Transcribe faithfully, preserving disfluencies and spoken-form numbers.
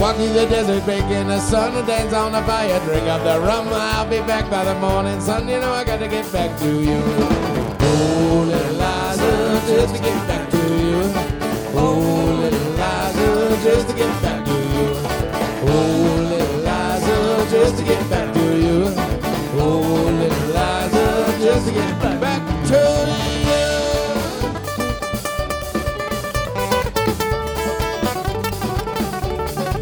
walk through the desert, bake in the sun, and dance on the fire, drink up the rum. I'll be back by the morning sun. You know I got to get back to you. Oh, little Liza, just to get back to you. Oh, little Liza, just to get back to you. Oh, little Liza, just to get back to you. Oh, little Liza, just to get back to you.